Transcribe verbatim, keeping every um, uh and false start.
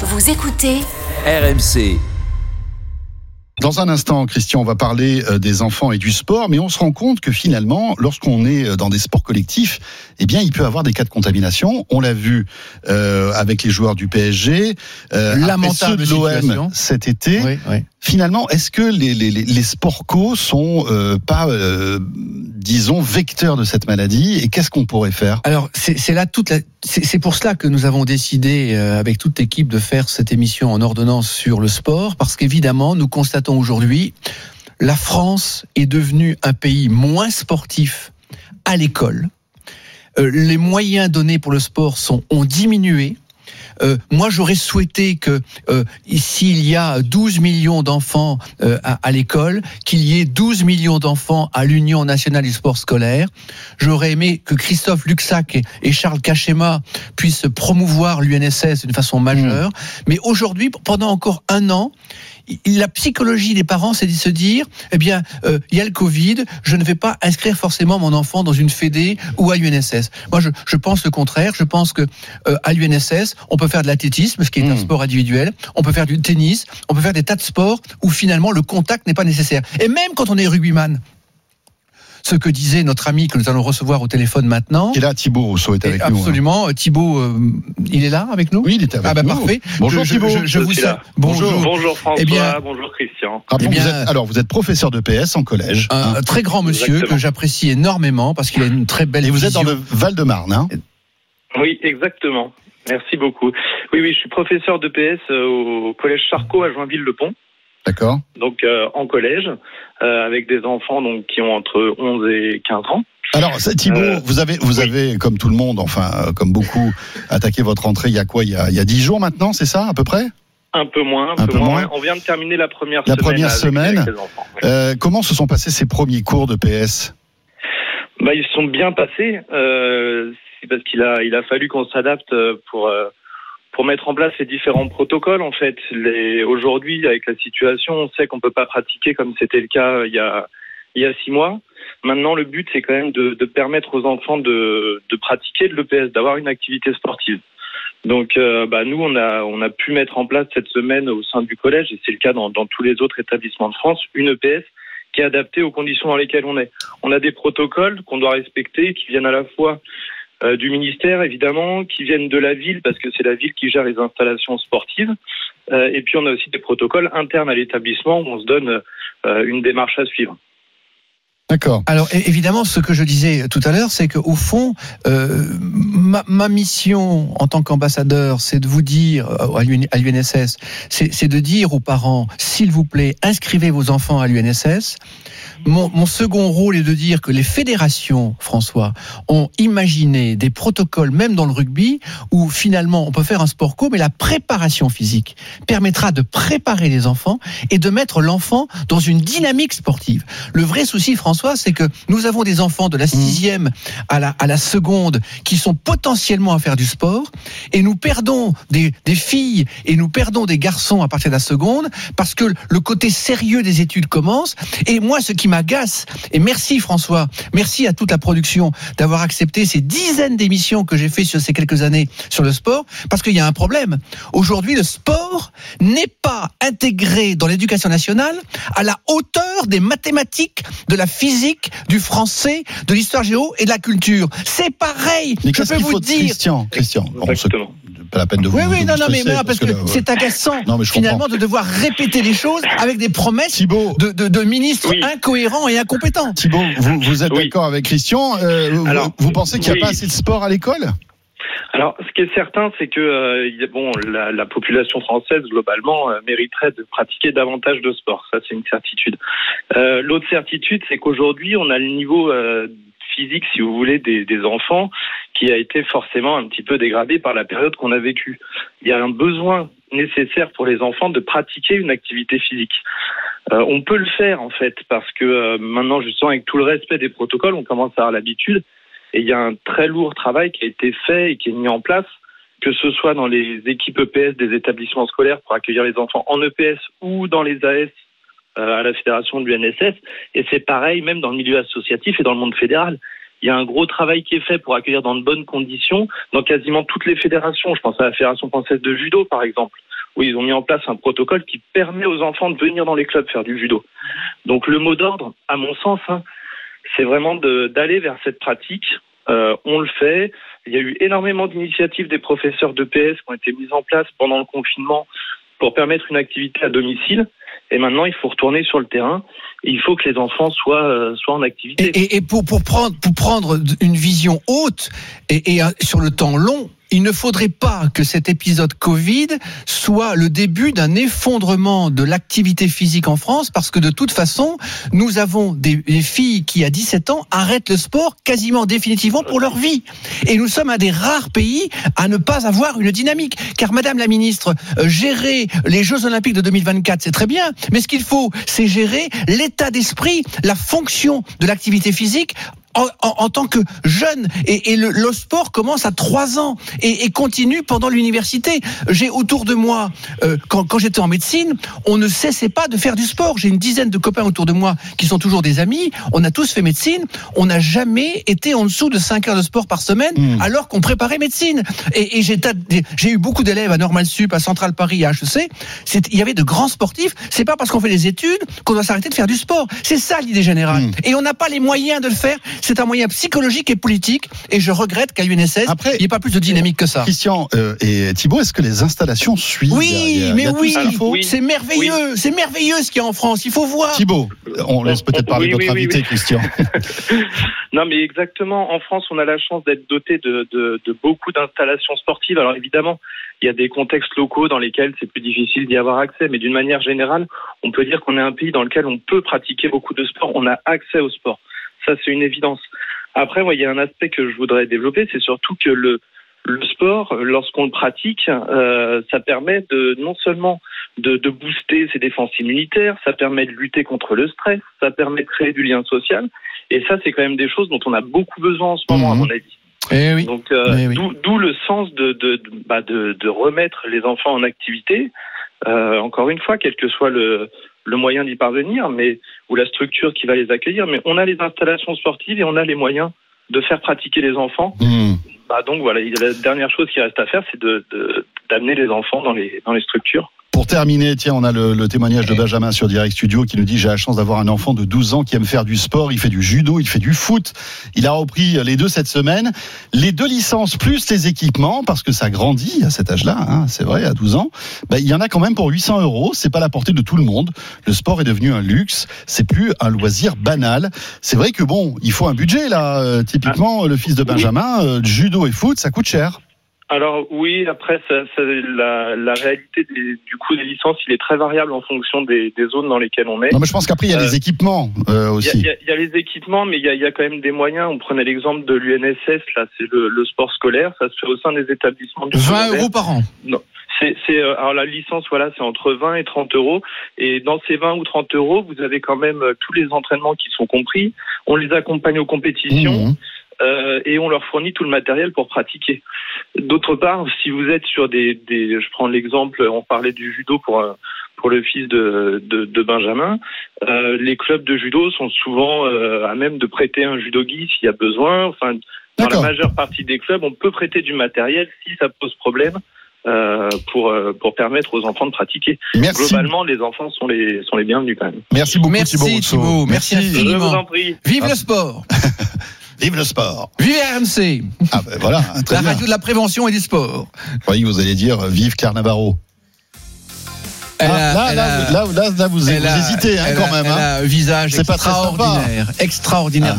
Vous écoutez R M C. Dans un instant, Christian, on va parler des enfants et du sport, mais on se rend compte que finalement, lorsqu'on est dans des sports collectifs, eh bien, il peut y avoir des cas de contamination. On l'a vu euh, avec les joueurs du P S G, euh, lamentable ceux de l'O M situation cet été. Oui, oui. Finalement, est-ce que les, les, les sports co sont euh, pas, euh, disons, vecteurs de cette maladie, et qu'est-ce qu'on pourrait faire ? Alors, c'est, c'est là toute la, c'est, c'est pour cela que nous avons décidé, euh, avec toute l'équipe, de faire cette émission en ordonnance sur le sport, parce qu'évidemment, nous constatons aujourd'hui, la France est devenue un pays moins sportif à l'école. Euh, les moyens donnés pour le sport sont, ont diminué. Euh, moi, j'aurais souhaité que euh, s'il y a douze millions d'enfants euh, à, à l'école, qu'il y ait douze millions d'enfants à l'Union nationale du sport scolaire. J'aurais aimé que Christophe Luxac et, et Charles Cachema puissent promouvoir l'U N S S d'une façon majeure. Mmh. Mais aujourd'hui, pendant encore un an, la psychologie des parents, c'est de se dire, eh bien, euh, il y a le Covid, je ne vais pas inscrire forcément mon enfant dans une fédé ou à l'U N S S. Moi, je, je pense le contraire. Je pense que euh, à l'U N S S, on peut faire de l'athlétisme, ce qui est mmh. un sport individuel. On peut faire du tennis. On peut faire des tas de sports où finalement le contact n'est pas nécessaire. Et même quand on est rugbyman, ce que disait notre ami que nous allons recevoir au téléphone maintenant. Et là, Thibaut Rousseau est avec absolument, nous. Absolument. Thibaut, euh, il est là avec nous ? Oui, il est avec ah bah nous. Parfait. Bonjour je, Thibaut. Je, je, je vous salue. Bonjour. Bonjour François. Eh bien, bonjour Christian. Ah, eh bien, vous êtes, alors, vous êtes professeur de P S en collège. Un hein. très grand monsieur Exactement. Que j'apprécie énormément parce qu'il a une très belle Et vous vision. êtes dans le Val-de-Marne, hein ? Oui, exactement. Merci beaucoup. Oui, oui, je suis professeur de P S au collège Charcot à Joinville-le-Pont. D'accord. Donc euh, en collège, euh, avec des enfants donc qui ont entre onze et quinze ans. Alors Thibaut, euh, vous avez, vous oui. avez, comme tout le monde, enfin euh, comme beaucoup, attaqué votre entrée il y a quoi ? Il y a, il y a dix jours maintenant, c'est ça à peu près ? Un peu moins, un, un peu, peu moins. moins. On vient de terminer la première la semaine. Première avec, semaine. Avec les enfants, oui. euh, comment se sont passés ces premiers cours de P S ? Bah, ils sont bien passés. Euh, c'est parce qu'il a, il a fallu qu'on s'adapte pour. Euh, pour mettre en place ces différents protocoles, en fait. Les, aujourd'hui, avec la situation, on sait qu'on ne peut pas pratiquer comme c'était le cas il y a, il y a six mois. Maintenant, le but, c'est quand même de, de permettre aux enfants de, de pratiquer de l'E P S, d'avoir une activité sportive. Donc, euh, bah, nous, on a, on a pu mettre en place cette semaine au sein du collège, et c'est le cas dans, dans tous les autres établissements de France, une E P S qui est adaptée aux conditions dans lesquelles on est. On a des protocoles qu'on doit respecter, qui viennent à la fois Euh, du ministère, évidemment, qui viennent de la ville, parce que c'est la ville qui gère les installations sportives. Euh, et puis, on a aussi des protocoles internes à l'établissement où on se donne euh, une démarche à suivre. D'accord. Alors évidemment, ce que je disais tout à l'heure, c'est qu'au fond, euh, ma, ma mission en tant qu'ambassadeur, c'est de vous dire à l'U N S S, c'est, c'est de dire aux parents, s'il vous plaît, inscrivez vos enfants à l'U N S S. Mon, mon second rôle est de dire que les fédérations, François, ont imaginé des protocoles, même dans le rugby, où finalement on peut faire un sport co, mais la préparation physique permettra de préparer les enfants et de mettre l'enfant dans une dynamique sportive. Le vrai souci, François, c'est que nous avons des enfants de la sixième à la, à la seconde qui sont potentiellement à faire du sport, et nous perdons des, des filles et nous perdons des garçons à partir de la seconde parce que le côté sérieux des études commence. Et moi, ce qui m'agace, et merci François, merci à toute la production d'avoir accepté ces dizaines d'émissions que j'ai fait sur ces quelques années sur le sport, parce qu'il y a un problème. Aujourd'hui, le sport n'est pas intégré dans l'éducation nationale à la hauteur des mathématiques, de la physique, du français, de l'histoire géo et de la culture. C'est pareil. Mais je peux vous faut, dire. Christian, Christian, on se... pas la peine de vous. Oui, oui, de non, vous non, mais moi, parce que, que le... c'est agaçant, non, finalement, comprends. De devoir répéter les choses avec des promesses Thibaut, de, de, de ministres oui. incohérents et incompétents. Thibaut, vous, vous êtes oui. d'accord avec Christian euh, Alors, vous, vous pensez qu'il n'y a oui. pas assez de sport à l'école ? Alors, ce qui est certain, c'est que euh, bon, la, la population française globalement euh, mériterait de pratiquer davantage de sport. Ça, c'est une certitude. Euh, l'autre certitude, c'est qu'aujourd'hui, on a le niveau euh, physique, si vous voulez, des, des enfants qui a été forcément un petit peu dégradé par la période qu'on a vécue. Il y a un besoin nécessaire pour les enfants de pratiquer une activité physique. Euh, on peut le faire, en fait, parce que euh, maintenant, justement, avec tout le respect des protocoles, on commence à avoir l'habitude. Et il y a un très lourd travail qui a été fait et qui est mis en place, que ce soit dans les équipes E P S des établissements scolaires pour accueillir les enfants en E P S ou dans les A S euh, à la fédération de l'U N S S. Et c'est pareil même dans le milieu associatif et dans le monde fédéral. Il y a un gros travail qui est fait pour accueillir dans de bonnes conditions dans quasiment toutes les fédérations. Je pense à la Fédération française de judo, par exemple, où ils ont mis en place un protocole qui permet aux enfants de venir dans les clubs faire du judo. Donc le mot d'ordre, à mon sens, hein, c'est vraiment de, d'aller vers cette pratique. Euh, on le fait. Il y a eu énormément d'initiatives des professeurs d'E P S qui ont été mises en place pendant le confinement pour permettre une activité à domicile. Et maintenant, il faut retourner sur le terrain. Et il faut que les enfants soient, euh, soient en activité. Et, et, et pour, pour, prendre, pour prendre une vision haute et, et sur le temps long, il ne faudrait pas que cet épisode Covid soit le début d'un effondrement de l'activité physique en France, parce que de toute façon, nous avons des, des filles qui, à dix-sept ans, arrêtent le sport quasiment définitivement pour leur vie. Et nous sommes un des rares pays à ne pas avoir une dynamique. Car, Madame la Ministre, euh, gérer les Jeux Olympiques de deux mille vingt-quatre, c'est très bien. Mais ce qu'il faut, c'est gérer l'état d'esprit, la fonction de l'activité physique En, en, en tant que jeune, et, et le, le sport commence à trois ans et, et continue pendant l'université. J'ai autour de moi, euh, quand, quand j'étais en médecine, on ne cessait pas de faire du sport. J'ai une dizaine de copains autour de moi qui sont toujours des amis. On a tous fait médecine. On n'a jamais été en dessous de cinq heures de sport par semaine, mmh. alors qu'on préparait médecine. Et, et j'ai, j'ai eu beaucoup d'élèves à Normal Sup, à Centrale Paris, à H E C. C'est, il y avait de grands sportifs. C'est pas parce qu'on fait des études qu'on doit s'arrêter de faire du sport. C'est ça l'idée générale. Mmh. Et on n'a pas les moyens de le faire. C'est un moyen psychologique et politique, et je regrette qu'à l'U N S S, Après, il n'y ait pas plus de dynamique que ça. Christian euh, et Thibaut, est-ce que les installations suivent? Oui, mais oui, oui, c'est merveilleux, oui. c'est merveilleux ce qu'il y a en France, il faut voir. Thibaut, on laisse peut-être parler oui, votre oui, invité, oui. Christian. Non, mais exactement, en France, on a la chance d'être doté de, de, de beaucoup d'installations sportives. Alors évidemment, il y a des contextes locaux dans lesquels c'est plus difficile d'y avoir accès, mais d'une manière générale, on peut dire qu'on est un pays dans lequel on peut pratiquer beaucoup de sport, on a accès au sport. Ça, c'est une évidence. Après, moi, il y a un aspect que je voudrais développer, c'est surtout que le, le sport, lorsqu'on le pratique, euh, ça permet de non seulement de, de booster ses défenses immunitaires, ça permet de lutter contre le stress, ça permet de créer du lien social. Et ça, c'est quand même des choses dont on a beaucoup besoin en ce moment, mmh. à mon avis. Eh oui. Donc, euh, eh oui. d'où, d'où le sens de, de, de, bah de, de remettre les enfants en activité. Euh, encore une fois, quel que soit le, le moyen d'y parvenir, mais ou la structure qui va les accueillir, mais on a les installations sportives et on a les moyens de faire pratiquer les enfants. Mmh. Bah donc voilà, la dernière chose qui reste à faire, c'est de, de d'amener les enfants dans les dans les structures. Pour terminer, tiens, on a le, le témoignage de Benjamin sur Direct Studio qui nous dit: j'ai la chance d'avoir un enfant de douze ans qui aime faire du sport, il fait du judo, il fait du foot. Il a repris les deux cette semaine. Les deux licences plus les équipements, parce que ça grandit à cet âge-là, hein, c'est vrai, à douze ans. Bah, il y en a quand même pour huit cents euros. C'est pas à la portée de tout le monde. Le sport est devenu un luxe. C'est plus un loisir banal. C'est vrai que bon, il faut un budget là. Euh, typiquement, le fils de Benjamin, euh, judo et foot, ça coûte cher. Alors oui, après ça, ça, la, la réalité des, du coût des licences, il est très variable en fonction des, des zones dans lesquelles on est. Non, mais je pense qu'après il y a euh, les équipements euh, aussi. Il y, y, y a les équipements, mais il y a, y a quand même des moyens. On prenait l'exemple de l'U N S S, là, c'est le, le sport scolaire, ça se fait au sein des établissements du vingt secondaire. Euros par an. Non. C'est, c'est, alors la licence, voilà, c'est entre vingt et trente euros. Et dans ces vingt ou trente euros, vous avez quand même tous les entraînements qui sont compris. On les accompagne aux compétitions. Mmh. Euh, et on leur fournit tout le matériel pour pratiquer. D'autre part, si vous êtes sur des, des je prends l'exemple, on parlait du judo pour pour le fils de de, de Benjamin, euh, les clubs de judo sont souvent euh, à même de prêter un judogi s'il y a besoin. Enfin, dans D'accord. la majeure partie des clubs, on peut prêter du matériel si ça pose problème. Euh, pour pour permettre aux enfants de pratiquer. Merci. Globalement, les enfants sont les sont les bienvenus quand même. Merci beaucoup, merci Thibaut. Thibaut. Merci, merci infiniment. Je vous en prie. Vive ah. le sport. Vive le sport. Vive R M C. Ah ben voilà. Très la bien. radio de la prévention et du sport. Je croyais que vous alliez dire vive Claire Navarro. Ah, là, là, là, là, là, là, vous, vous a, hésitez hein, quand a, même. Elle hein. a un visage C'est extraordinaire. Extraordinaire.